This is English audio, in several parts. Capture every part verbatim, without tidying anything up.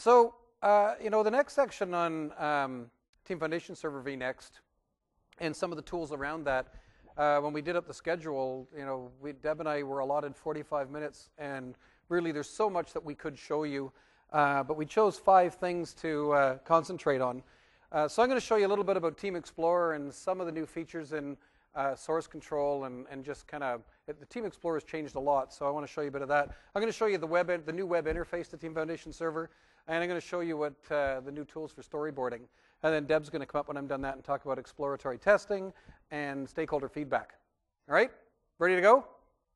So, uh, you know, the next section on um, Team Foundation Server vNext and some of the tools around that, uh, when we did up the schedule, you know, we, Deb and I were allotted forty-five minutes, and really there's so much that we could show you, uh, but we chose five things to uh, concentrate on. Uh, so I'm going to show you a little bit about Team Explorer and some of the new features in uh, source control, and, and just kind of, the Team Explorer has changed a lot, so I want to show you a bit of that. I'm going to show you the web, the new web interface to Team Foundation Server, and I'm going to show you what uh, the new tools for storyboarding. And then Deb's going to come up when I'm done that and talk about exploratory testing and stakeholder feedback. All right? Ready to go?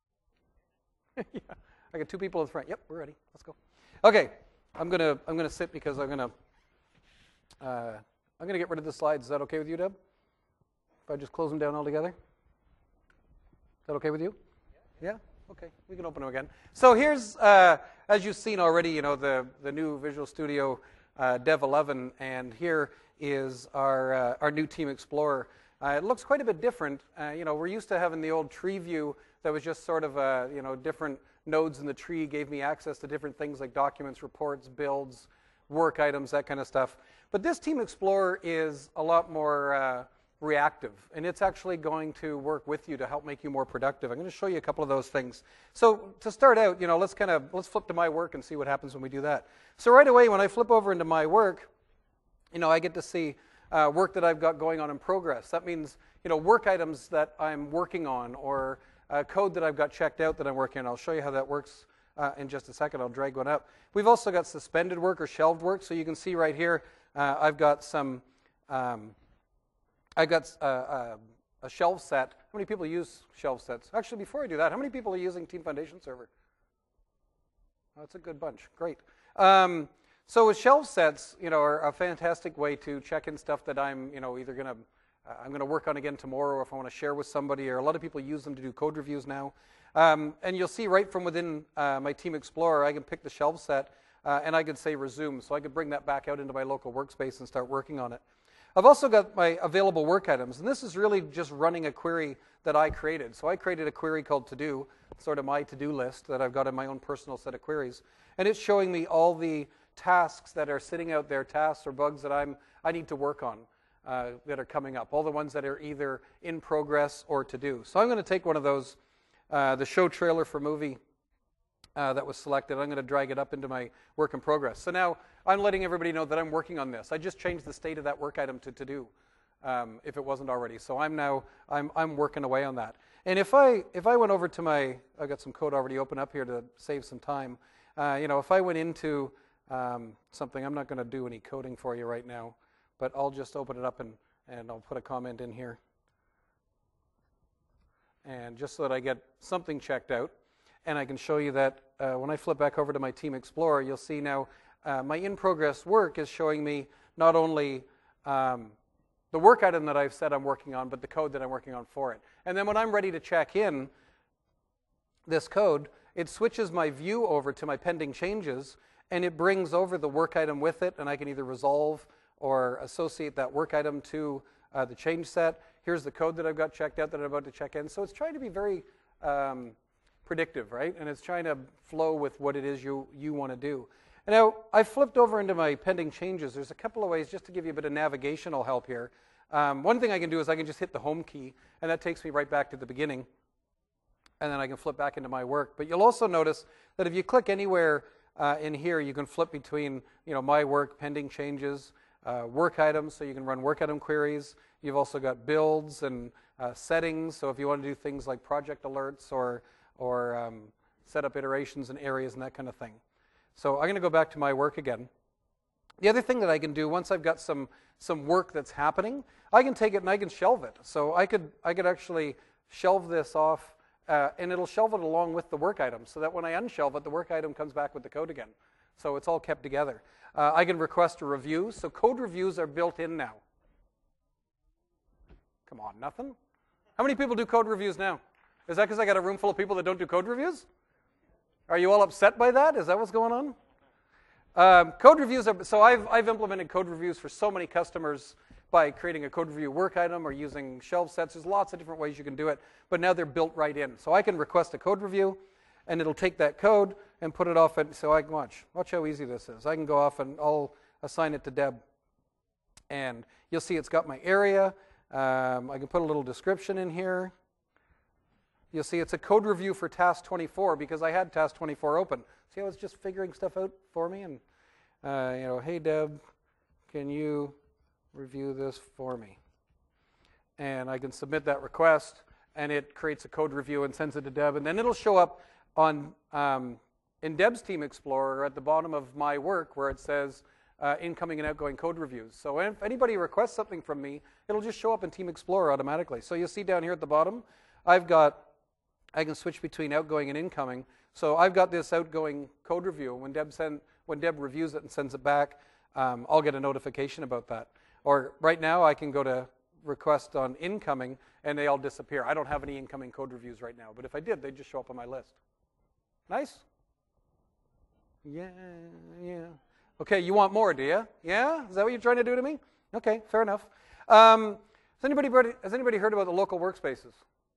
Yeah. I got two people in front. Yep, we're ready. Let's go. Okay. I'm going to I'm going to sit because I'm going to uh, I'm going to get rid of the slides. Is that okay with you, Deb? If I just close them down altogether? Is that okay with you? Yeah? Okay. We can open them again. So here's, uh, as you've seen already, you know, the, the new Visual Studio uh, Dev eleven, and here is our, uh, our new Team Explorer. Uh, it looks quite a bit different. Uh, you know, we're used to having the old tree view that was just sort of, uh, you know, different nodes in the tree gave me access to different things like documents, reports, builds, work items, that kind of stuff. But this Team Explorer is a lot more uh, reactive, and it's actually going to work with you to help make you more productive. I'm going to show you a couple of those things. So to start out, you know, let's kind of, let's flip to my work and see what happens when we do that. So right away, when I flip over into my work, you know, I get to see uh, work that I've got going on in progress. That means, you know, work items that I'm working on, or uh, code that I've got checked out that I'm working on. I'll show you how that works uh, in just a second. I'll drag one up. We've also got suspended work or shelved work. So you can see right here, uh, I've got some, um, I've got uh, uh, a shelf set. How many people use shelf sets? Actually, before I do that, how many people are using Team Foundation Server? Oh, that's a good bunch. Great. Um, So with shelf sets, you know, are a fantastic way to check in stuff that I'm, you know, either going to, uh, I'm going to work on again tomorrow, or if I want to share with somebody, or a lot of people use them to do code reviews now. Um, and you'll see right from within uh, my Team Explorer, I can pick the shelf set, uh, and I could say resume, so I could bring that back out into my local workspace and start working on it. I've also got my available work items, and this is really just running a query that I created. So I created a query called to-do, sort of my to-do list that I've got in my own personal set of queries, and it's showing me all the tasks that are sitting out there, tasks or bugs that I'm, I need to work on uh, that are coming up, all the ones that are either in progress or to do. So I'm going to take one of those, uh, the show trailer for movie uh, that was selected. I'm going to drag it up into my work in progress. So now I'm letting everybody know that I'm working on this. I just changed the state of that work item to to do, um, if it wasn't already. So I'm now, I'm, I'm working away on that. And if I, if I went over to my, I've got some code already open up here to save some time. Uh, you know, if I went into Um, something, I'm not going to do any coding for you right now, but I'll just open it up and, and I'll put a comment in here. And just so that I get something checked out, and I can show you that uh, when I flip back over to my Team Explorer, you'll see now uh, my in-progress work is showing me not only um, the work item that I've said I'm working on, but the code that I'm working on for it. And then when I'm ready to check in this code, it switches my view over to my pending changes, and it brings over the work item with it, and I can either resolve or associate that work item to uh, the change set. Here's the code that I've got checked out that I'm about to check in. So it's trying to be very um, predictive, right? And it's trying to flow with what it is you, you want to do. And now, I flipped over into my pending changes. There's a couple of ways just to give you a bit of navigational help here. Um, one thing I can do is I can just hit the home key, and that takes me right back to the beginning. And then I can flip back into my work. But you'll also notice that if you click anywhere Uh, in here, you can flip between, you know, my work, pending changes, uh, work items, so you can run work item queries. You've also got builds and uh, settings, so if you want to do things like project alerts or, or um, set up iterations and areas and that kind of thing. So I'm going to go back to my work again. The other thing that I can do, once I've got some, some work that's happening, I can take it and I can shelve it. So I could, I could actually shelve this off, Uh, and it'll shelve it along with the work item, so that when I unshelve it, the work item comes back with the code again. So it's all kept together. Uh, I can request a review, so code reviews are built in now. Come on, nothing? How many people do code reviews now? Is that because I got a room full of people that don't do code reviews? Are you all upset by that? Is that what's going on? Um, code reviews are, so I've, I've implemented code reviews for so many customers by creating a code review work item or using shelf sets. There's lots of different ways you can do it, but now they're built right in. So I can request a code review, and it'll take that code and put it off. And so I can watch. Watch how easy this is. I can go off and I'll assign it to Deb. And you'll see it's got my area. Um, I can put a little description in here. You'll see it's a code review for task twenty-four because I had task twenty-four open. See how it's just figuring stuff out for me? And, uh, you know, hey, Deb, can you review this for me? And I can submit that request, and it creates a code review and sends it to Deb. And then it'll show up on um, in Deb's Team Explorer at the bottom of my work where it says uh, incoming and outgoing code reviews. So if anybody requests something from me, it'll just show up in Team Explorer automatically. So you'll see down here at the bottom, I've got I can switch between outgoing and incoming. So I've got this outgoing code review. When Deb send, when Deb reviews it and sends it back, um, I'll get a notification about that. Or right now, I can go to request on incoming, and they all disappear. I don't have any incoming code reviews right now, but if I did, they'd just show up on my list. Nice? Yeah, yeah. Okay, you want more, do you? Yeah? Is that what you're trying to do to me? Okay, fair enough. Um, has anybody, has anybody heard about the local workspaces?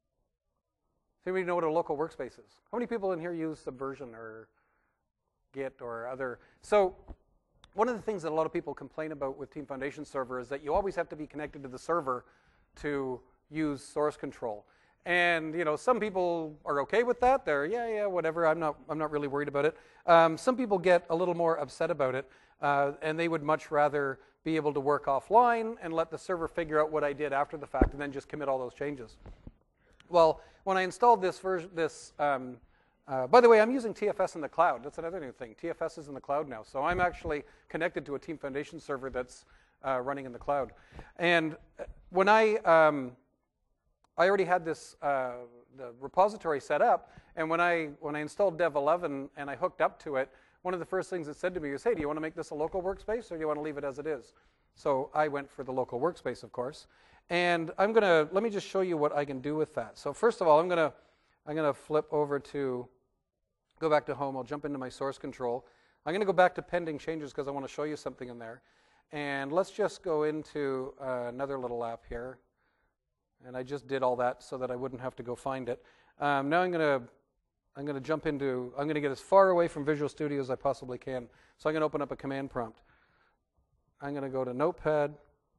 Does anybody know what a local workspace is? How many people in here use Subversion or Git or other? So one of the things that a lot of people complain about with Team Foundation Server is that you always have to be connected to the server to use source control. And you know, some people are okay with that. They're yeah, yeah, whatever. I'm not, I'm not really worried about it. Um, some people get a little more upset about it, uh, and they would much rather be able to work offline and let the server figure out what I did after the fact, and then just commit all those changes. Well, when I installed this version, this, um, uh, by the way, I'm using T F S in the cloud. That's another new thing. T F S is in the cloud now. So I'm actually connected to a Team Foundation server that's uh, running in the cloud. And when I, um, I already had this, uh, the repository set up, and when I, when I installed Dev eleven and I hooked up to it, one of the first things it said to me was, hey, do you want to make this a local workspace, or do you want to leave it as it is? So I went for the local workspace, of course. And I'm going to, let me just show you what I can do with that. So first of all, I'm going to, I'm going to flip over to, go back to home. I'll jump into my source control. I'm going to go back to pending changes because I want to show you something in there. And let's just go into uh, another little app here. And I just did all that so that I wouldn't have to go find it. Um, now I'm going to, I'm going to jump into, I'm going to get as far away from Visual Studio as I possibly can. So I'm going to open up a command prompt. I'm going to go to Notepad.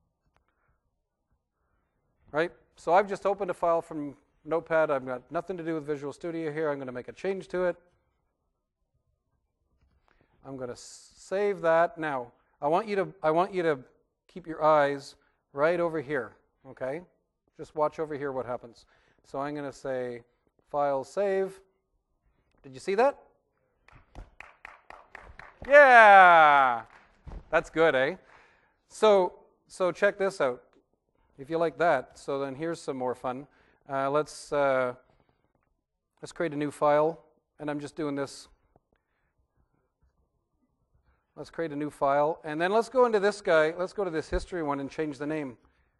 Right? So I've just opened a file from Notepad. I've got nothing to do with Visual Studio here. I'm going to make a change to it. I'm going to save that. Now, I want you to I want you to keep your eyes right over here, okay? Just watch over here what happens. So I'm going to say File Save. Did you see that? Yeah. That's good, eh? So so check this out. If you like that, so then here's some more fun. Uh, let's uh, let's create a new file, and I'm just doing this. Let's create a new file, and then let's go into this guy. Let's go to this history one and change the name.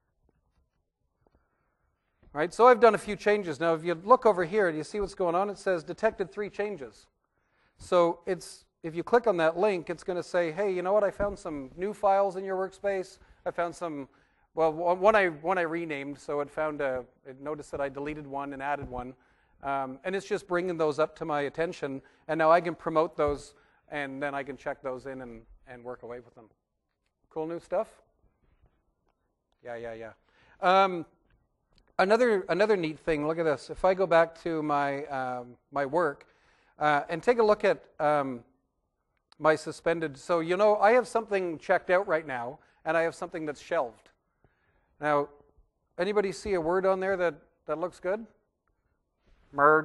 Right. So I've done a few changes. Now, if you look over here, do you see what's going on? It says detected three changes. So it's if you click on that link, it's going to say, hey, you know what? I found some new files in your workspace. I found some. Well, one I, one I renamed, so it found a, it noticed that I deleted one and added one. Um, and it's just bringing those up to my attention, and now I can promote those, and then I can check those in and, and work away with them. Cool new stuff? Yeah, yeah, yeah. Um, another, another neat thing, look at this. If I go back to my, um, my work uh, and take a look at um, my suspended, so you know, I have something checked out right now, and I have something that's shelved. Now, anybody see a word on there that, that looks good? Merge.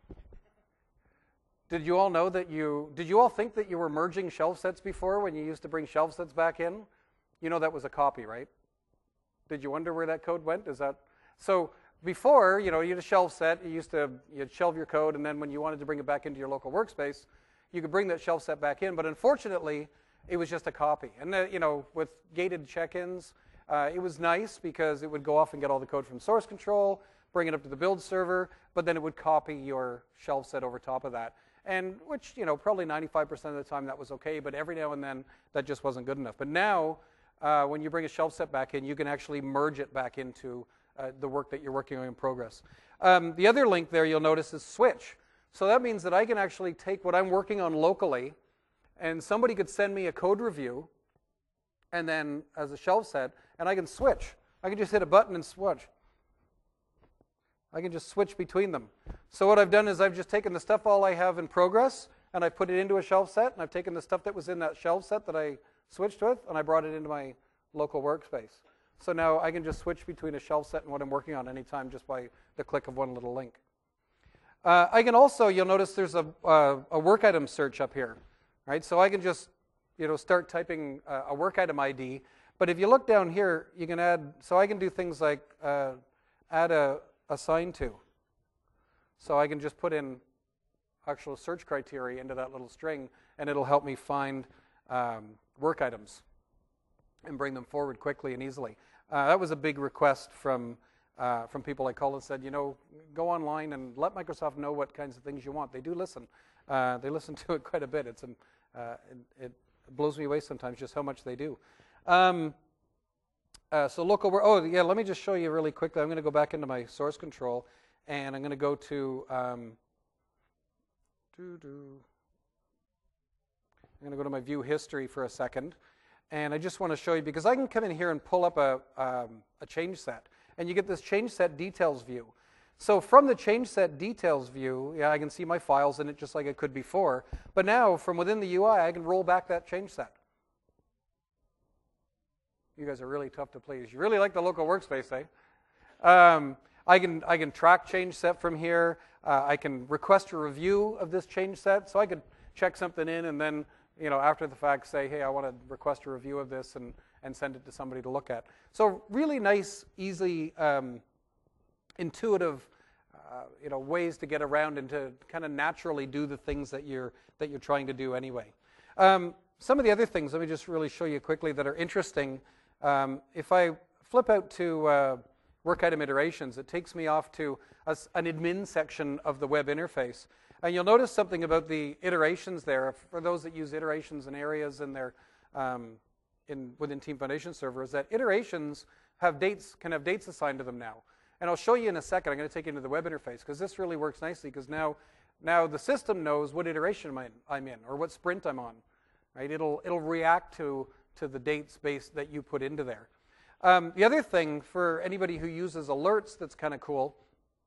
Did you all know that you, did you all think that you were merging shelf sets before when you used to bring shelf sets back in? You know that was a copy, right? Did you wonder where that code went? Is that, so before, you know, you had a shelf set, you used to, you'd shelve your code, and then when you wanted to bring it back into your local workspace, you could bring that shelf set back in, but unfortunately, it was just a copy. And, uh, you know, with gated check-ins, Uh, it was nice because it would go off and get all the code from source control, bring it up to the build server, but then it would copy your shelf set over top of that. And which, you know, probably ninety-five percent of the time that was okay, but every now and then that just wasn't good enough. But now, uh, when you bring a shelf set back in, you can actually merge it back into uh, the work that you're working on in progress. Um, the other link there you'll notice is switch. So that means that I can actually take what I'm working on locally, and somebody could send me a code review, and then as a shelf set, and I can switch. I can just hit a button and switch. I can just switch between them. So what I've done is I've just taken the stuff all I have in progress, and I put it into a shelf set, and I've taken the stuff that was in that shelf set that I switched with, and I brought it into my local workspace. So now I can just switch between a shelf set and what I'm working on anytime just by the click of one little link. Uh, I can also, you'll notice there's a, uh, a work item search up here, right? So I can just, you know, start typing uh, a work item I D. But if you look down here, you can add, so I can do things like uh, add a assign to. So I can just put in actual search criteria into that little string, and it'll help me find um, work items and bring them forward quickly and easily. Uh, that was a big request from uh, from people I called and said, you know, go online and let Microsoft know what kinds of things you want. They do listen. Uh, they listen to it quite a bit. It's an, uh, it, it blows me away sometimes just how much they do. Um, uh, so local, oh yeah, let me just show you really quickly. I'm going to go back into my source control, and I'm going to go to, um, doo -doo. I'm going to go to my view history for a second. And I just want to show you, because I can come in here and pull up a, um, a change set. And you get this change set details view. So from the change set details view, yeah, I can see my files in it just like I could before. But now, from within the U I, I can roll back that change set. You guys are really tough to please. You really like the local workspace, eh? Um, I can, I can track change set from here. Uh, I can request a review of this change set. So I could check something in and then, you know, after the fact say, hey, I want to request a review of this and, and send it to somebody to look at. So really nice, easy, um, intuitive, uh, you know, ways to get around and to kind of naturally do the things that you're, that you're trying to do anyway. Um, some of the other things, let me just really show you quickly that are interesting. Um, if I flip out to uh, work item iterations, it takes me off to a, an admin section of the web interface. And you'll notice something about the iterations there. For those that use iterations and areas in their um, in within Team Foundation Server, is that iterations have dates, can have dates assigned to them now. And I'll show you in a second. I'm going to take you into the web interface because this really works nicely. Because now, now the system knows what iteration I'm in, I'm in or what sprint I'm on. Right? It'll it'll react to to the dates based that you put into there. Um, the other thing for anybody who uses alerts that's kind of cool.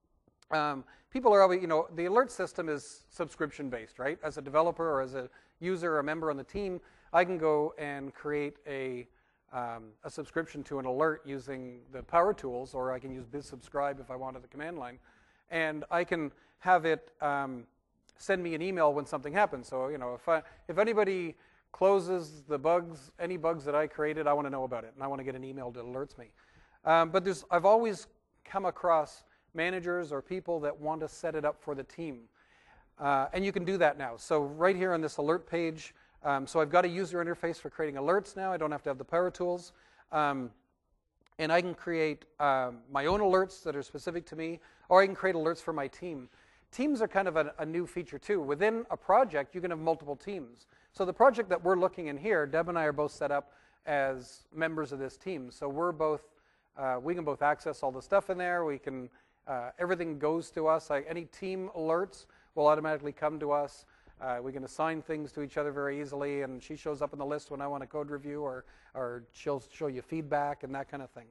Um, people are always, you know, the alert system is subscription based, right? As a developer or as a user or a member on the team, I can go and create a, um, a subscription to an alert using the power tools, or I can use BizSubscribe if I wanted the command line. And I can have it um, send me an email when something happens. So, you know, if, I, if anybody closes the bugs, any bugs that I created, I want to know about it. And I want to get an email that alerts me. Um, but there's, I've always come across managers or people that want to set it up for the team. Uh, and you can do that now. So right here on this alert page, um, so I've got a user interface for creating alerts now. I don't have to have the power tools. Um, and I can create um, my own alerts that are specific to me, or I can create alerts for my team. Teams are kind of a, a new feature too. Within a project, you can have multiple teams. So the project that we're looking in here, Deb and I are both set up as members of this team. So we're both, uh, we can both access all the stuff in there. We can Uh, everything goes to us. Like any team alerts will automatically come to us. Uh, we can assign things to each other very easily, and she shows up on the list when I want a code review, or or she'll show you feedback and that kind of thing.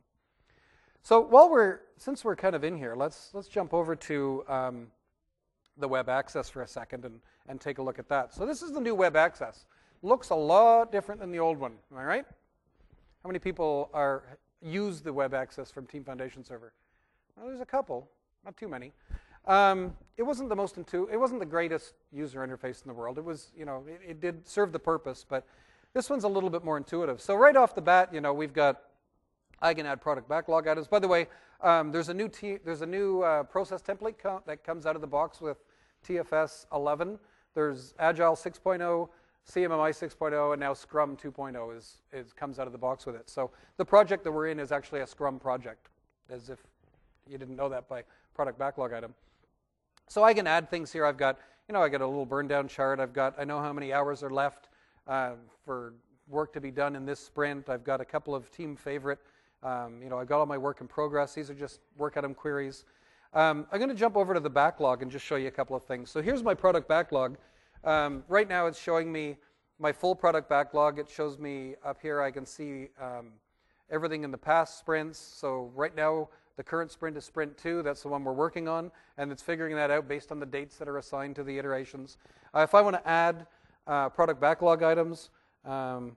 So while we're, since we're kind of in here, let's let's jump over to um, the web access for a second and and take a look at that. So this is the new web access. Looks a lot different than the old one. Am I right? How many people are use the web access from Team Foundation Server? Well, there's a couple, not too many. Um, it wasn't the most intu- it wasn't the greatest user interface in the world. It was, you know, it, it did serve the purpose, but this one's a little bit more intuitive. So right off the bat, you know, we've got, I can add product backlog items. By the way, um, there's a new t there's a new uh, process template co that comes out of the box with T F S eleven. There's Agile six point oh, C M M I six point oh, and now Scrum two point oh is is comes out of the box with it. So the project that we're in is actually a Scrum project, as if you didn't know that by product backlog item. So I can add things here. I've got, you know, I got a little burn down chart. I've got, I know how many hours are left uh, for work to be done in this sprint. I've got a couple of team favorite, um, you know, I've got all my work in progress. These are just work item queries. Um, I'm going to jump over to the backlog and just show you a couple of things. So here's my product backlog. Um, right now it's showing me my full product backlog. It shows me up here, I can see um, everything in the past sprints. So right now the current sprint is sprint two. That's the one we're working on, and it's figuring that out based on the dates that are assigned to the iterations. Uh, if I want to add uh, product backlog items, um,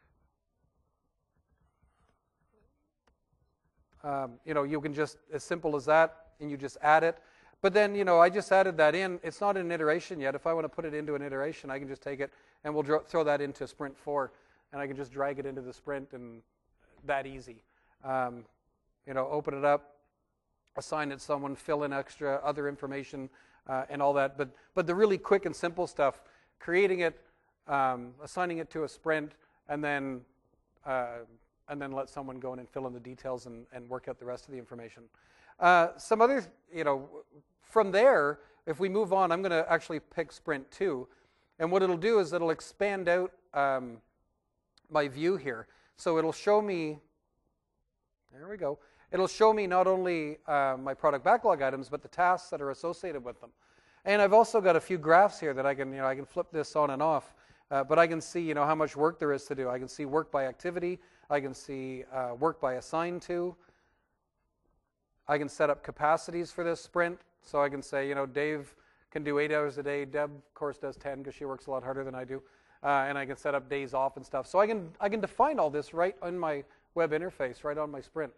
um, you know, you can just, as simple as that, and you just add it. But then, you know, I just added that in. It's not an iteration yet. If I want to put it into an iteration, I can just take it and we'll dro- throw that into sprint four, and I can just drag it into the sprint, and that easy. Um, you know, open it up, assign it someone, fill in extra other information, uh, and all that. But but the really quick and simple stuff, creating it, um, assigning it to a sprint, and then uh, and then let someone go in and fill in the details and, and work out the rest of the information. Uh, some other, you know, from there, if we move on, I'm going to actually pick sprint two. And what it'll do is it'll expand out um, my view here. So it'll show me, there we go, it'll show me not only uh, my product backlog items, but the tasks that are associated with them. And I've also got a few graphs here that I can, you know, I can flip this on and off. Uh, but I can see, you know, how much work there is to do. I can see work by activity. I can see uh, work by assigned to. I can set up capacities for this sprint. So I can say, you know, Dave can do eight hours a day. Deb, of course, does ten because she works a lot harder than I do. Uh, and I can set up days off and stuff. So I can I can define all this right on my web interface, right on my sprint.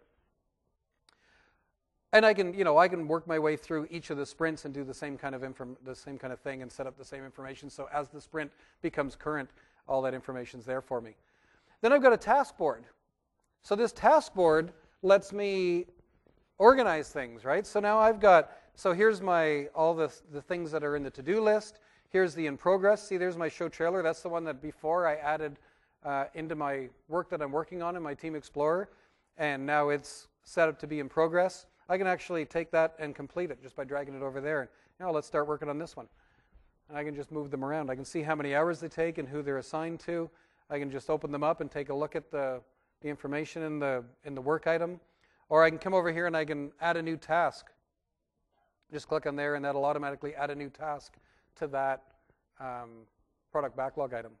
And I can, you know, I can work my way through each of the sprints and do the same kind of inform the same kind of thing and set up the same information. So as the sprint becomes current, all that information's there for me. Then I've got a task board. So this task board lets me organize things, right? So now I've got, so here's my, all the, the things that are in the to-do list. Here's the in progress. See, there's my show trailer. That's the one that before I added uh, into my work that I'm working on in my Team Explorer. And now it's set up to be in progress. I can actually take that and complete it just by dragging it over there. And now let's start working on this one. And I can just move them around. I can see how many hours they take and who they're assigned to. I can just open them up and take a look at the, the information in the, in the work item. Or I can come over here and I can add a new task. Just click on there and that'll automatically add a new task to that um, product backlog item.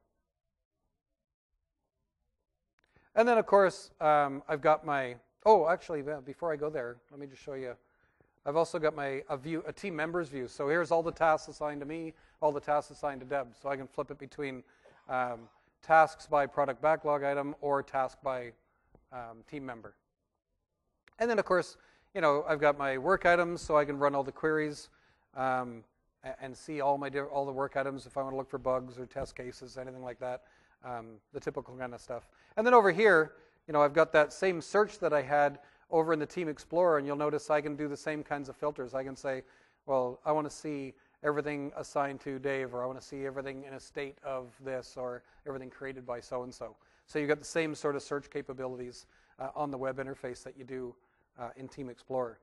And then, of course, um, I've got my, oh, actually, before I go there, let me just show you. I've also got my a view, a team members view. So here's all the tasks assigned to me, all the tasks assigned to Deb. So I can flip it between um, tasks by product backlog item or task by um, team member. And then, of course, you know, I've got my work items, so I can run all the queries um, and see all my all the work items if I want to look for bugs or test cases, anything like that, um, the typical kind of stuff. And then over here, you know, I've got that same search that I had over in the Team Explorer, and you'll notice I can do the same kinds of filters. I can say, well, I want to see everything assigned to Dave, or I want to see everything in a state of this, or everything created by so-and-so. So you've got the same sort of search capabilities uh, on the web interface that you do uh, in Team Explorer.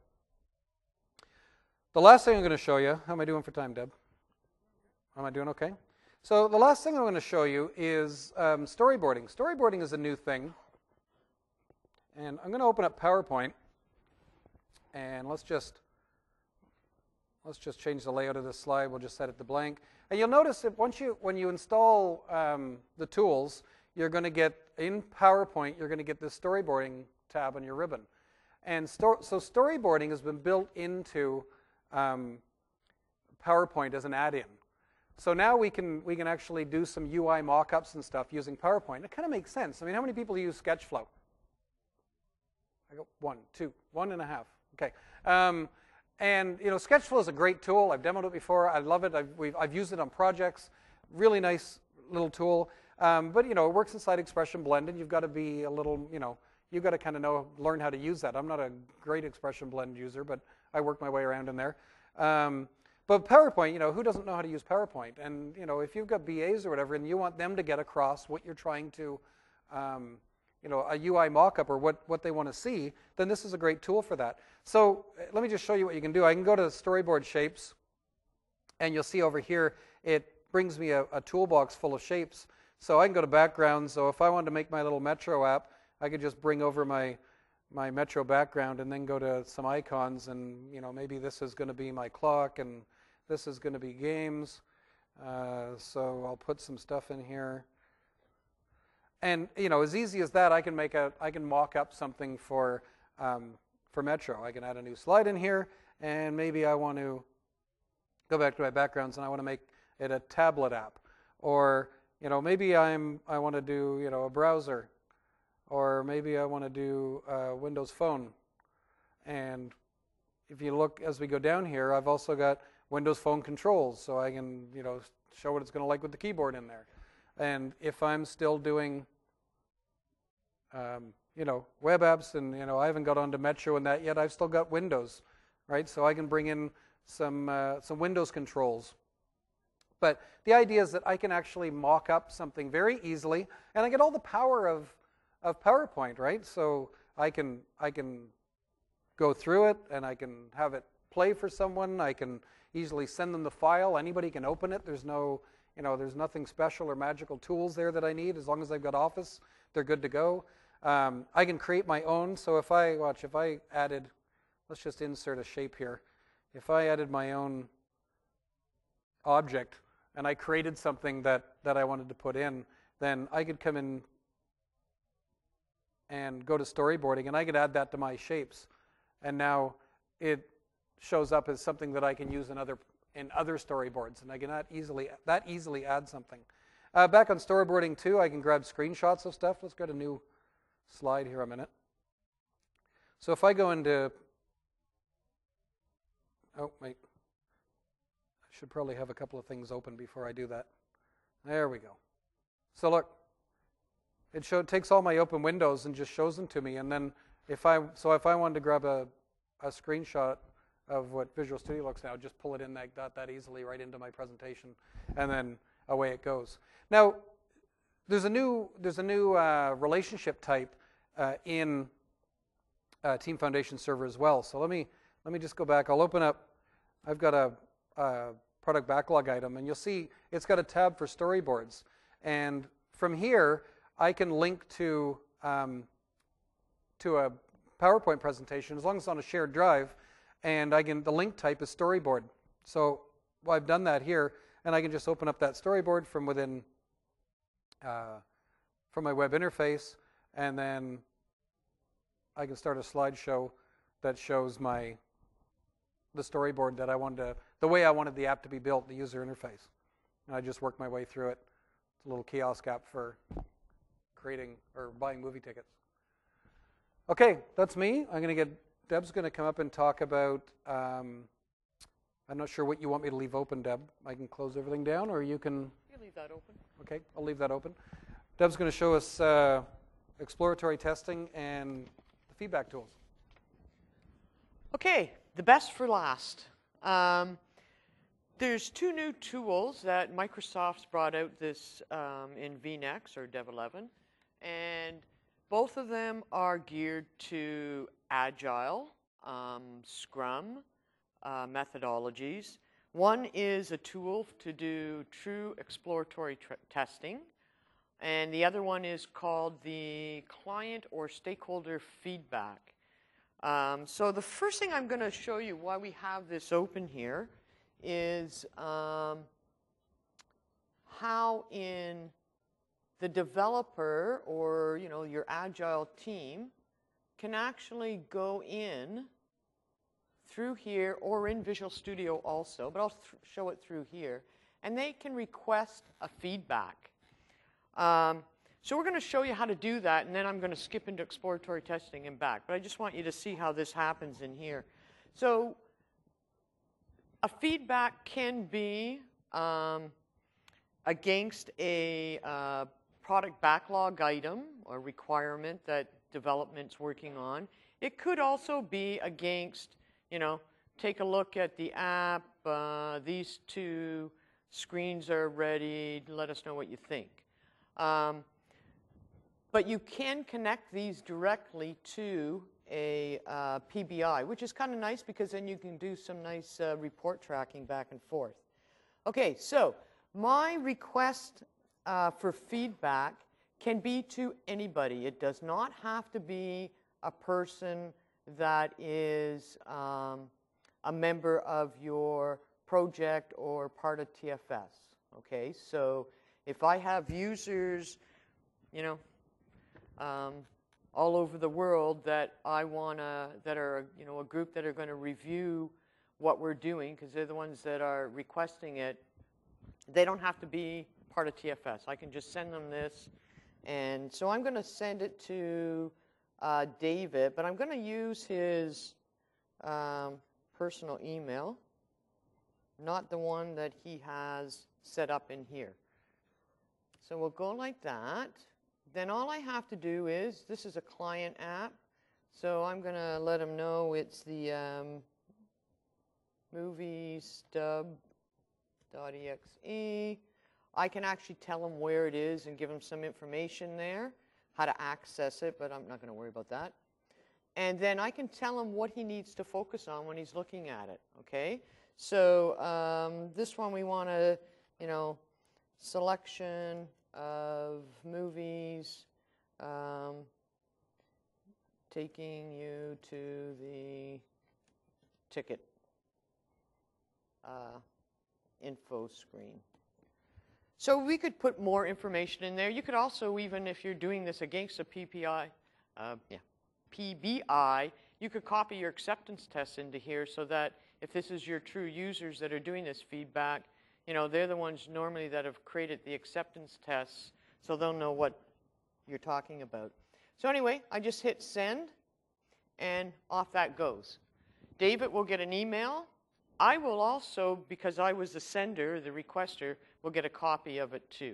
The last thing I'm going to show you, how am I doing for time, Deb? Am I doing okay? So the last thing I'm going to show you is um, storyboarding. Storyboarding is a new thing. And I'm going to open up PowerPoint, and let's just let's just change the layout of this slide. We'll just set it to blank. And you'll notice that once you when you install um, the tools, you're going to get in PowerPoint. You're going to get this storyboarding tab on your ribbon. And sto so storyboarding has been built into um, PowerPoint as an add-in. So now we can we can actually do some U I mock-ups and stuff using PowerPoint. It kind of makes sense. I mean, how many people use Sketchflow? I go one, two, one and a half. Okay. Um, and, you know, Sketchflow is a great tool. I've demoed it before. I love it. I've, we've, I've used it on projects. Really nice little tool. Um, but, you know, it works inside Expression Blend, and you've got to be a little, you know, you've got to kind of know, learn how to use that. I'm not a great Expression Blend user, but I work my way around in there. Um, but PowerPoint, you know, who doesn't know how to use PowerPoint? And, you know, if you've got B As or whatever, and you want them to get across what you're trying to um, you know, a U I mock-up or what, what they want to see, then this is a great tool for that. So let me just show you what you can do. I can go to storyboard shapes, and you'll see over here it brings me a, a toolbox full of shapes. So I can go to background. So if I wanted to make my little Metro app, I could just bring over my, my Metro background and then go to some icons, and you know, maybe this is going to be my clock and this is going to be games. Uh, so I'll put some stuff in here. And you know, as easy as that, I can make a, I can mock up something for um, for Metro. I can add a new slide in here, and maybe I want to go back to my backgrounds and I want to make it a tablet app, or you know, maybe I'm I want to do you know a browser, or maybe I want to do a Windows Phone. And if you look as we go down here, I've also got Windows Phone controls, so I can you know show what it's going to like with the keyboard in there. And if I'm still doing, um, you know, web apps, and you know, I haven't got onto Metro and that yet, I've still got Windows, right? So I can bring in some uh, some Windows controls. But the idea is that I can actually mock up something very easily, and I get all the power of of PowerPoint, right? So I can I can go through it, and I can have it play for someone. I can easily send them the file. Anybody can open it. There's no You know, there's nothing special or magical tools there that I need. As long as I've got Office, they're good to go. Um, I can create my own. So if I, watch, if I added, let's just insert a shape here. If I added my own object and I created something that, that I wanted to put in, then I could come in and go to storyboarding, and I could add that to my shapes. And now it shows up as something that I can use in other in other storyboards, and I can not easily that easily add something. Uh, back on storyboarding too, I can grab screenshots of stuff. Let's get a new slide here a minute. So if I go into, oh wait, I should probably have a couple of things open before I do that. There we go. So look, it show, takes all my open windows and just shows them to me. And then if I so if I wanted to grab a, a screenshot of what Visual Studio looks now, just pull it in like that, that easily right into my presentation, and then away it goes. Now, there's a new there's a new uh, relationship type uh, in uh, Team Foundation Server as well. So let me let me just go back. I'll open up. I've got a, a product backlog item, and you'll see it's got a tab for storyboards. And from here, I can link to um, to a PowerPoint presentation as long as it's on a shared drive. And I can, the link type is storyboard. So well, I've done that here, and I can just open up that storyboard from within, uh, from my web interface, and then I can start a slideshow that shows my, the storyboard that I wanted to, the way I wanted the app to be built, the user interface. And I just work my way through it. It's a little kiosk app for creating or buying movie tickets. Okay, that's me. I'm going to get Deb's going to come up and talk about, um, I'm not sure what you want me to leave open, Deb. I can close everything down, or you can... You leave that open. Okay, I'll leave that open. Deb's going to show us uh, exploratory testing and the feedback tools. Okay, the best for last. Um, there's two new tools that Microsoft's brought out this um, in V NEXT or Dev eleven, and both of them are geared to Agile, um, Scrum uh, methodologies. One is a tool to do true exploratory testing, and the other one is called the client or stakeholder feedback. Um, so the first thing I'm going to show you why we have this open here is um, how in the developer or you know your Agile team can actually go in through here or in Visual Studio also, but I'll th show it through here, and they can request a feedback. Um, so we're going to show you how to do that, and then I'm going to skip into exploratory testing and back, but I just want you to see how this happens in here. So a feedback can be um, against a uh, product backlog item or requirement that development's working on. It could also be against, you know, take a look at the app, uh, these two screens are ready, let us know what you think. Um, but you can connect these directly to a uh, P B I, which is kind of nice because then you can do some nice uh, report tracking back and forth. Okay, so my request uh, for feedback can be to anybody. It does not have to be a person that is um, a member of your project or part of T F S. Okay, so if I have users, you know, um, all over the world that I wanna, that are, you know, a group that are going to review what we're doing, because they're the ones that are requesting it, they don't have to be part of T F S. I can just send them this. And so I'm going to send it to uh, David, but I'm going to use his um, personal email, not the one that he has set up in here. So we'll go like that. Then all I have to do is, this is a client app, so I'm going to let him know it's the um, movie stub dot E X E. I can actually tell him where it is and give him some information there, how to access it, but I'm not going to worry about that. And then I can tell him what he needs to focus on when he's looking at it, okay? So um, this one we want to, you know, selection of movies, um, taking you to the ticket uh, info screen. So we could put more information in there. You could also, even if you're doing this against a P P I, uh, yeah, P B I, you could copy your acceptance tests into here so that if this is your true users that are doing this feedback, you know, they're the ones normally that have created the acceptance tests, so they'll know what you're talking about. So anyway, I just hit send, and off that goes. David will get an email. I will also, because I was the sender, the requester, will get a copy of it too.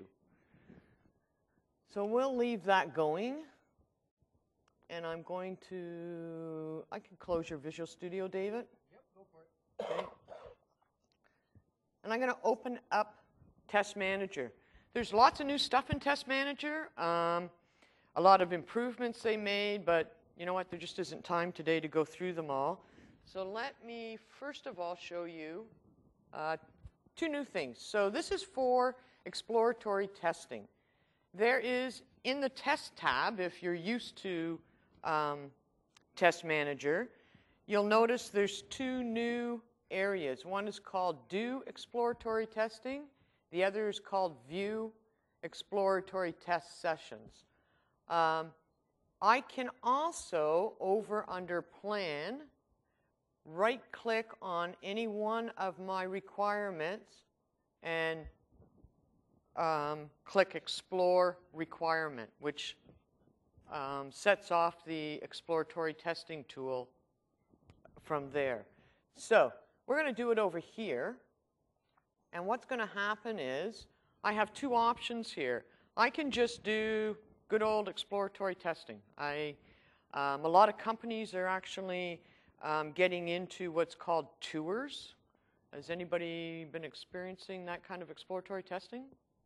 So we'll leave that going. And I'm going to, I can close your Visual Studio, David. Yep, go for it. Okay. And I'm going to open up Test Manager. There's lots of new stuff in Test Manager. Um, a lot of improvements they made, but you know what? There just isn't time today to go through them all. So let me first of all show you uh, two new things. So this is for exploratory testing. There is, in the Test tab, if you're used to um, Test Manager, you'll notice there's two new areas. One is called Do Exploratory Testing. The other is called View Exploratory Test Sessions. Um, I can also, over under Plan, right-click on any one of my requirements and um, click Explore Requirement, which um, sets off the exploratory testing tool from there. So we're going to do it over here. And what's going to happen is I have two options here. I can just do good old exploratory testing. I, um, a lot of companies are actually Um, getting into what's called tours. Has anybody been experiencing that kind of exploratory testing?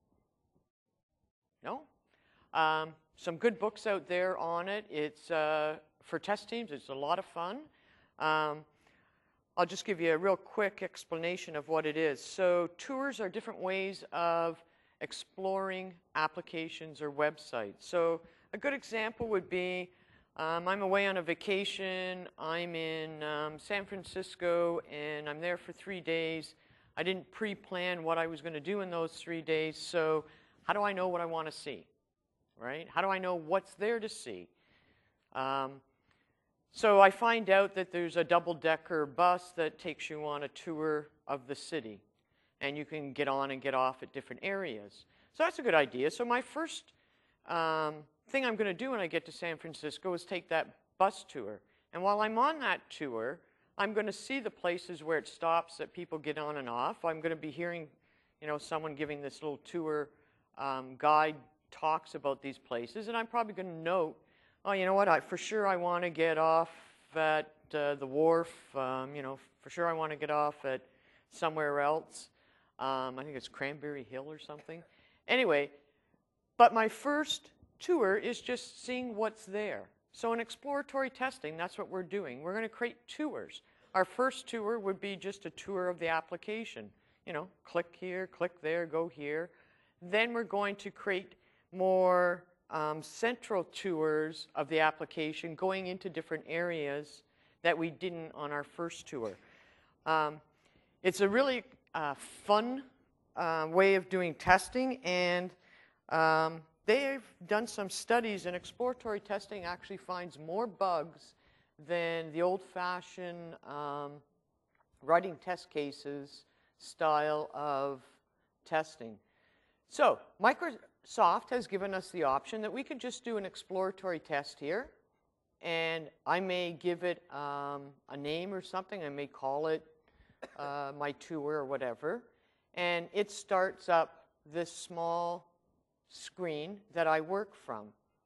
No? Um, some good books out there on it. It's uh, for test teams. It's a lot of fun. Um, I'll just give you a real quick explanation of what it is. So tours are different ways of exploring applications or websites. So a good example would be Um, I'm away on a vacation. I'm in um, San Francisco, and I'm there for three days. I didn't pre-plan what I was going to do in those three days, so how do I know what I want to see, right? How do I know what's there to see? Um, so I find out that there's a double-decker bus that takes you on a tour of the city, and you can get on and get off at different areas. So that's a good idea. So my first um, thing I'm going to do when I get to San Francisco is take that bus tour. And while I'm on that tour, I'm going to see the places where it stops that people get on and off. I'm going to be hearing, you know, someone giving this little tour um, guide talks about these places, and I'm probably going to note, oh, you know what, I, for sure I want to get off at uh, the wharf, um, you know, for sure I want to get off at somewhere else. Um, I think it's Cranberry Hill or something. Anyway, but my first tour is just seeing what's there. So in exploratory testing, that's what we're doing. We're going to create tours. Our first tour would be just a tour of the application. You know, click here, click there, go here. Then we're going to create more um, central tours of the application, going into different areas that we didn't on our first tour. Um, it's a really uh, fun uh, way of doing testing, and um, they've done some studies, and exploratory testing actually finds more bugs than the old-fashioned um, writing test cases style of testing. So Microsoft has given us the option that we could just do an exploratory test here, and I may give it um, a name or something. I may call it uh, my tour or whatever, and it starts up this small screen that I work from.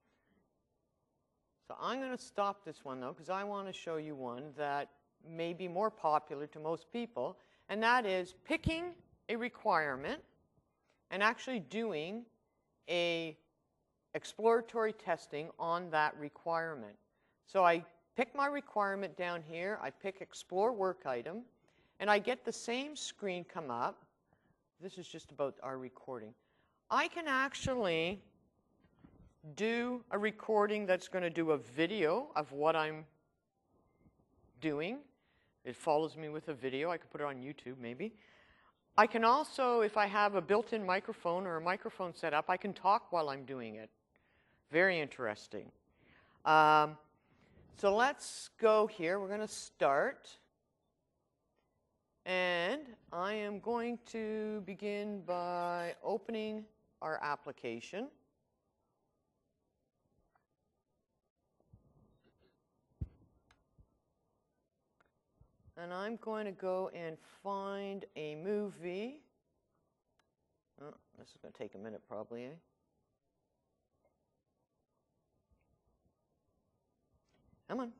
So I'm going to stop this one, though, because I want to show you one that may be more popular to most people, and that is picking a requirement and actually doing a exploratory testing on that requirement. So I pick my requirement down here, I pick Explore Work Item, and I get the same screen come up. This is just about our recording. I can actually do a recording that's going to do a video of what I'm doing. It follows me with a video. I could put it on YouTube maybe. I can also, if I have a built-in microphone or a microphone set up, I can talk while I'm doing it. Very interesting. Um, so let's go here. We're going to start. And I am going to begin by opening our application. And I'm going to go and find a movie. Oh, this is going to take a minute probably, eh? Come on.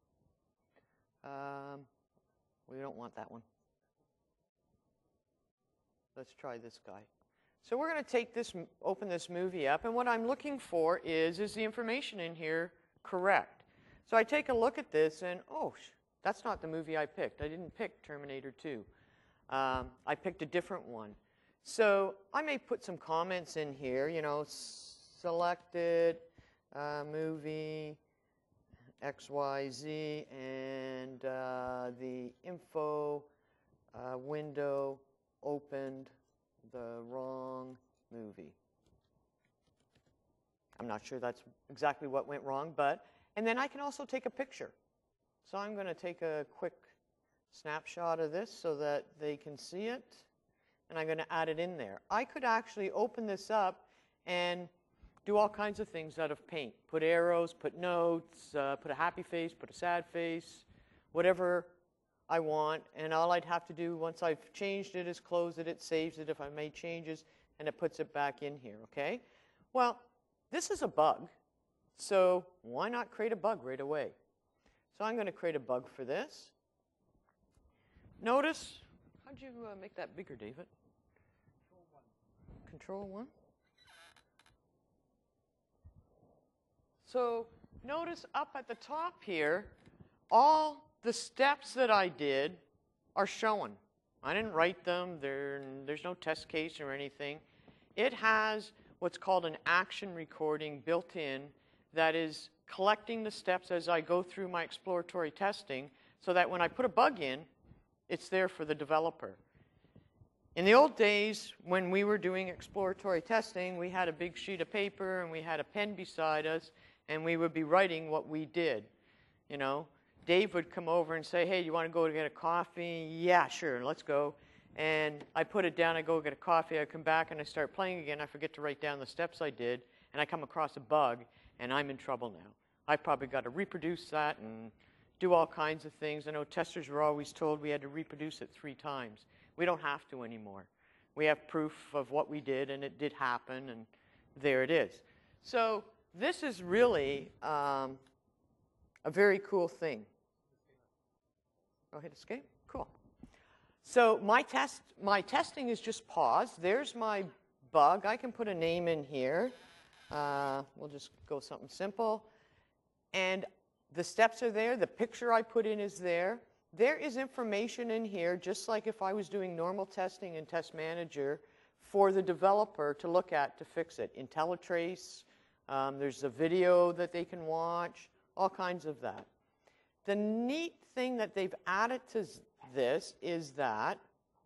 Um, we don't want that one. Let's try this guy. So we're going to take this, open this movie up, and what I'm looking for is, is the information in here correct? So I take a look at this, and oh, that's not the movie I picked. I didn't pick Terminator two. Um, I picked a different one. So I may put some comments in here, you know, selected uh, movie X Y Z, and uh, the info uh, window opened the wrong movie. I'm not sure that's exactly what went wrong, but, and then I can also take a picture. So I'm going to take a quick snapshot of this so that they can see it, and I'm going to add it in there. I could actually open this up and do all kinds of things out of Paint. Put arrows, put notes, uh, put a happy face, put a sad face, whatever I want, and all I'd have to do once I've changed it is close it, it saves it if I made changes, and it puts it back in here, okay? Well, this is a bug, so why not create a bug right away? So I'm going to create a bug for this. Notice, how'd you uh, make that bigger, David? Control one. Control one? So notice up at the top here, all the steps that I did are shown. I didn't write them. There, there's no test case or anything. It has what's called an action recording built in that is collecting the steps as I go through my exploratory testing so that when I put a bug in, it's there for the developer. In the old days, when we were doing exploratory testing, we had a big sheet of paper and we had a pen beside us, and we would be writing what we did. You know, Dave would come over and say, hey, you want to go get a coffee? Yeah, sure, let's go. And I put it down, I go get a coffee, I come back and I start playing again, I forget to write down the steps I did, and I come across a bug, and I'm in trouble now. I've probably got to reproduce that and do all kinds of things. I know testers were always told we had to reproduce it three times. We don't have to anymore. We have proof of what we did, and it did happen, and there it is. So this is really um, a very cool thing. Oh, hit escape? Cool. So my test, my testing is just paused. There's my bug. I can put a name in here. Uh, we'll just go something simple. And the steps are there. The picture I put in is there. There is information in here, just like if I was doing normal testing in Test Manager, for the developer to look at to fix it. IntelliTrace, Um, there's a video that they can watch, all kinds of that. The neat thing that they've added to this is that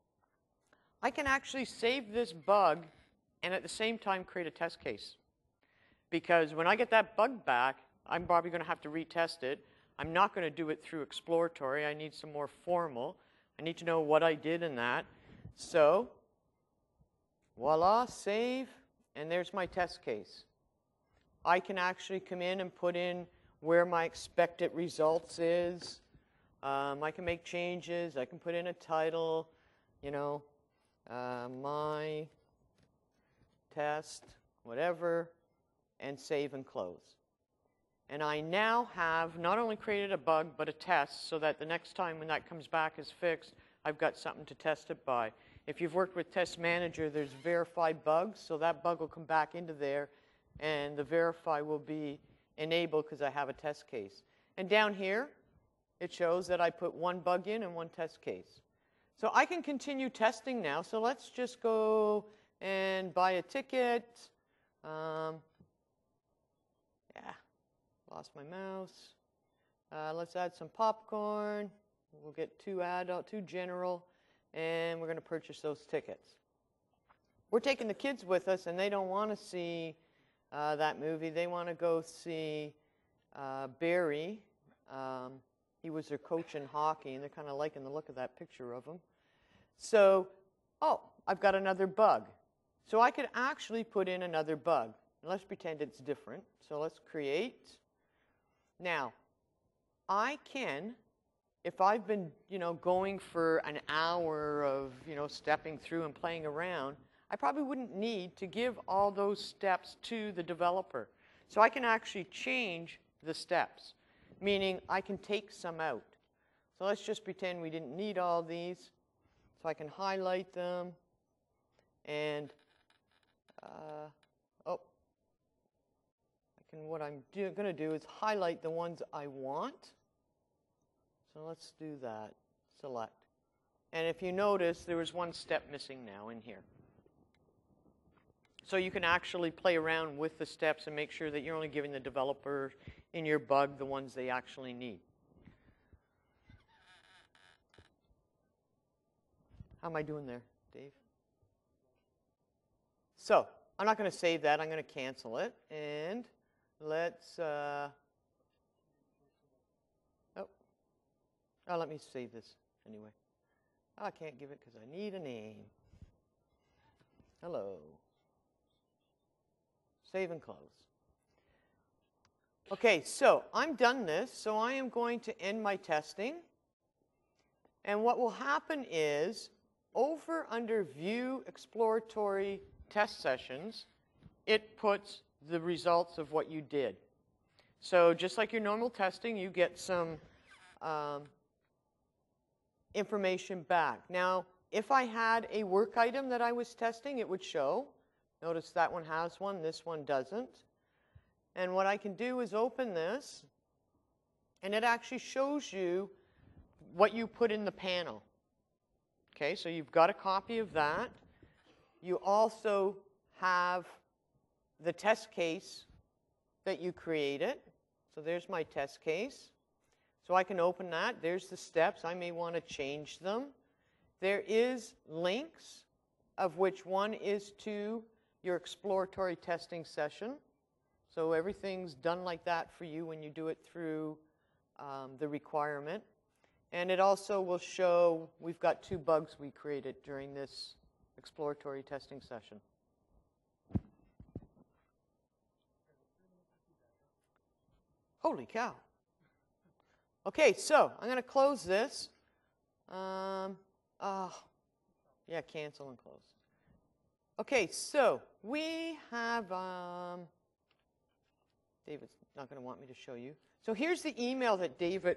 I can actually save this bug and at the same time create a test case. Because when I get that bug back, I'm probably going to have to retest it. I'm not going to do it through exploratory. I need some more formal. I need to know what I did in that. So, voila, save, and there's my test case. I can actually come in and put in where my expected results is. Um, I can make changes. I can put in a title, you know, uh, my test, whatever, and save and close. And I now have not only created a bug, but a test, so that the next time when that comes back is fixed, I've got something to test it by. If you've worked with Test Manager, there's verified bugs, so that bug will come back into there, and the verify will be enabled because I have a test case. And down here, it shows that I put one bug in and one test case. So I can continue testing now. So let's just go and buy a ticket. Um, yeah, lost my mouse. Uh, let's add some popcorn. We'll get two adult, two general, and we're going to purchase those tickets. We're taking the kids with us, and they don't want to see uh, that movie. They want to go see uh, Barry. Um, he was their coach in hockey, and they're kind of liking the look of that picture of him. So, oh, I've got another bug. So I could actually put in another bug. Let's pretend it's different. So let's create. Now, I can, if I've been, you know, going for an hour of, you know, stepping through and playing around, I probably wouldn't need to give all those steps to the developer. So I can actually change the steps, meaning I can take some out. So let's just pretend we didn't need all these. So I can highlight them and, uh, oh, I can, what I'm going to do is highlight the ones I want. So let's do that. Select. And if you notice, there was one step missing now in here. So you can actually play around with the steps and make sure that you're only giving the developer in your bug the ones they actually need. How am I doing there, Dave? So I'm not going to save that. I'm going to cancel it. And let's, uh, oh, oh, let me save this anyway. Oh, I can't give it because I need a name. Hello. Save and close. Okay, so I'm done this, so I am going to end my testing. And what will happen is, over under View Exploratory Test Sessions, it puts the results of what you did. So just like your normal testing, you get some um, information back. Now, if I had a work item that I was testing, it would show. Notice that one has one, this one doesn't. And what I can do is open this, and it actually shows you what you put in the panel. Okay, so you've got a copy of that. You also have the test case that you created. So there's my test case. So I can open that. There's the steps. I may want to change them. There is links, of which one is to your exploratory testing session. So everything's done like that for you when you do it through um, the requirement. And it also will show we've got two bugs we created during this exploratory testing session. Holy cow. Okay, so I'm going to close this. Um, oh, yeah, cancel and close. Okay, so we have, um, David's not going to want me to show you. So here's the email that David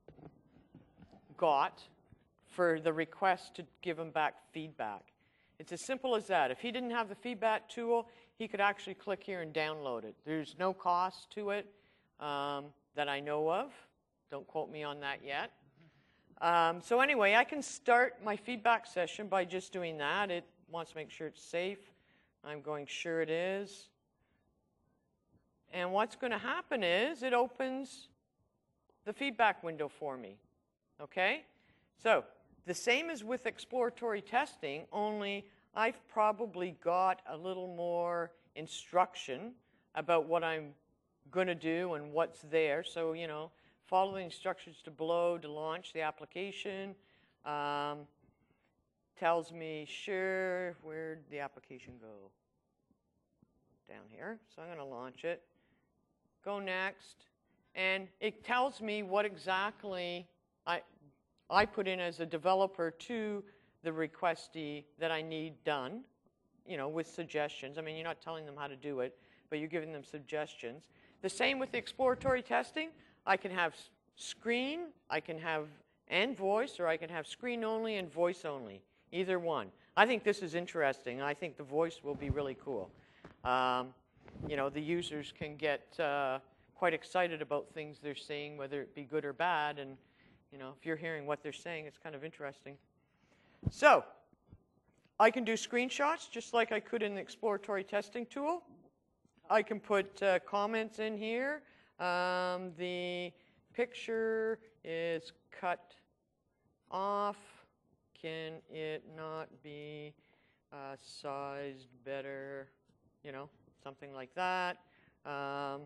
got for the request to give him back feedback. It's as simple as that. If he didn't have the feedback tool, he could actually click here and download it. There's no cost to it um, that I know of. Don't quote me on that yet. Um, so anyway, I can start my feedback session by just doing that. It wants to make sure it's safe. I'm going, sure it is. And what's going to happen is it opens the feedback window for me. Okay? So the same as with exploratory testing, only I've probably got a little more instruction about what I'm going to do and what's there. So, you know, follow the instructions to below to launch the application. Um, tells me, sure, where'd the application go? Down here. So I'm going to launch it. Go next. And it tells me what exactly I, I put in as a developer to the requestee that I need done, you know, with suggestions. I mean, you're not telling them how to do it, but you're giving them suggestions. The same with the exploratory testing. I can have screen, I can have and voice, or I can have screen only and voice only, either one. I think this is interesting. I think the voice will be really cool. Um, you know, the users can get uh, quite excited about things they're seeing, whether it be good or bad, and you know, if you're hearing what they're saying, it's kind of interesting. So, I can do screenshots just like I could in the exploratory testing tool. I can put uh, comments in here. Um, the picture is cut off. Can it not be uh, sized better? You know, something like that. Um,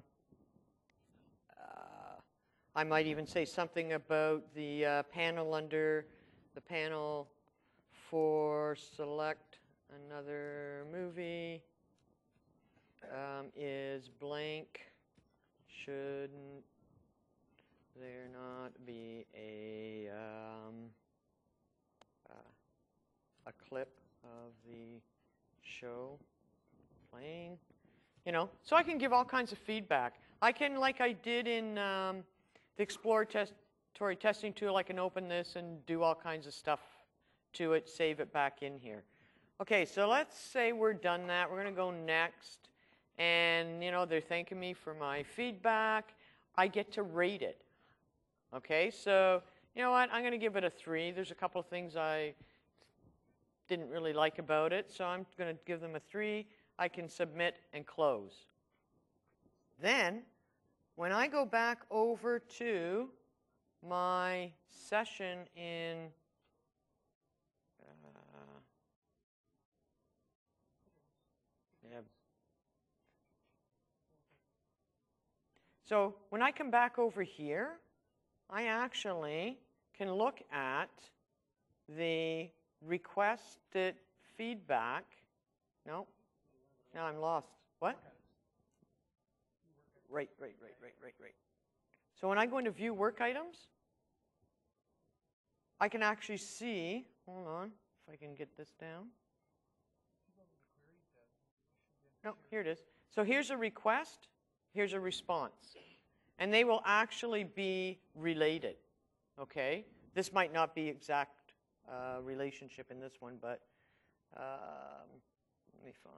uh, I might even say something about the uh, panel under the panel for select another movie um, is blank. Shouldn't there not be a um, uh, a clip of the show playing? You know, so I can give all kinds of feedback. I can, like I did in um, the exploratory testing tool, I can open this and do all kinds of stuff to it, save it back in here. Okay, so let's say we're done that. We're going to go next. And, you know, they're thanking me for my feedback. I get to rate it. Okay, so, you know what? I'm going to give it a three. There's a couple of things I didn't really like about it, so I'm going to give them a three. I can submit and close. Then, when I go back over to my session in uh, yeah. So when I come back over here, I actually can look at the requested feedback. No, now I'm lost. What? Right, right, right, right, right, right. So when I go into view work items, I can actually see, hold on, if I can get this down. No, here it is. So here's a request, here's a response. And they will actually be related, okay? This might not be exact uh, relationship in this one, but um, let me find.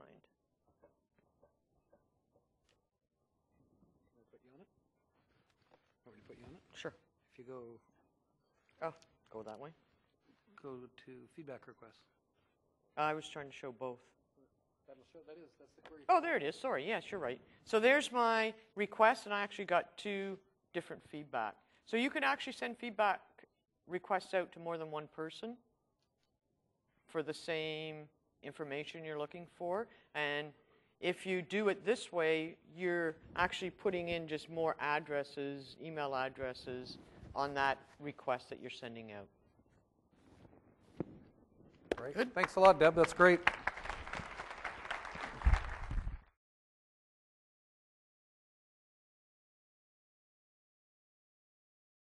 Put you on it? Want me to put you on it? Sure. If you go, Oh, go that way. go to feedback requests. I was trying to show both. That'll show, that is, that's the query. Oh, there it is. Sorry. Yes, you're right. So there's my request, and I actually got two different feedback. So you can actually send feedback requests out to more than one person for the same information you're looking for. And if you do it this way, you're actually putting in just more addresses, email addresses on that request that you're sending out. Great. Good. Thanks a lot, Deb. That's great.